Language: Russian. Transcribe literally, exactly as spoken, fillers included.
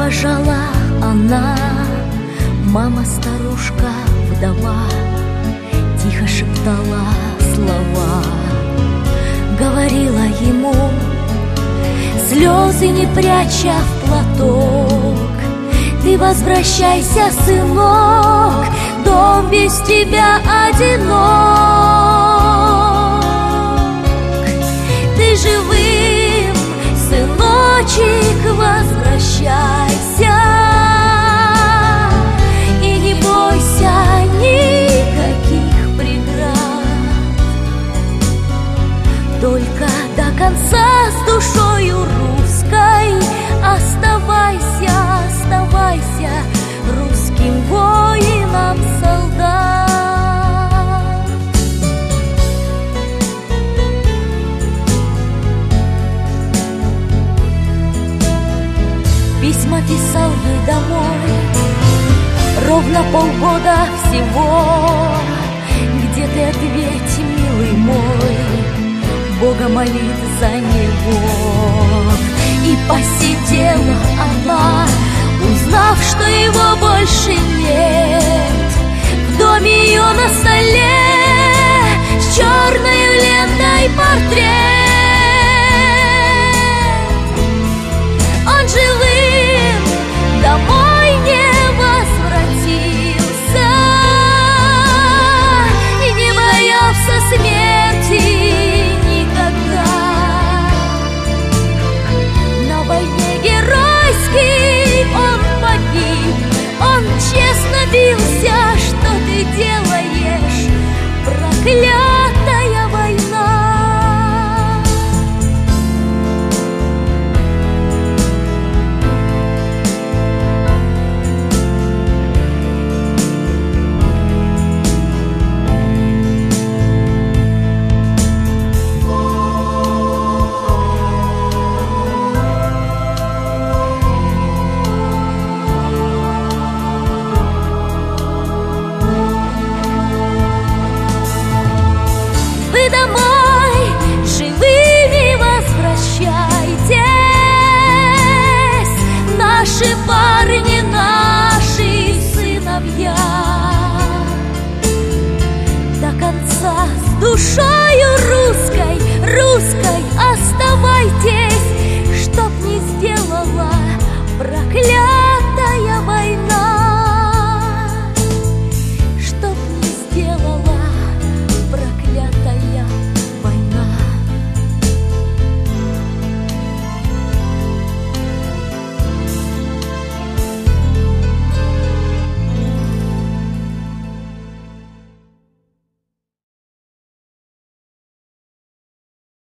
Провожала она, мама-старушка, вдова, тихо шептала слова, говорила ему, слезы не пряча в платок: ты возвращайся, сынок, дом без тебя одинок. Ты живым, сыночек, возвращайся, и не бойся никаких преград. Только до конца с душою русской оставайся, оставайся русским воином солдат. Письма писал ей домой ровно полгода всего. Где ты, ответь, милый мой, Бога молит за него. И посидела она, узнав, что его больше нет. В доме ее на столе с черной лентой портрет.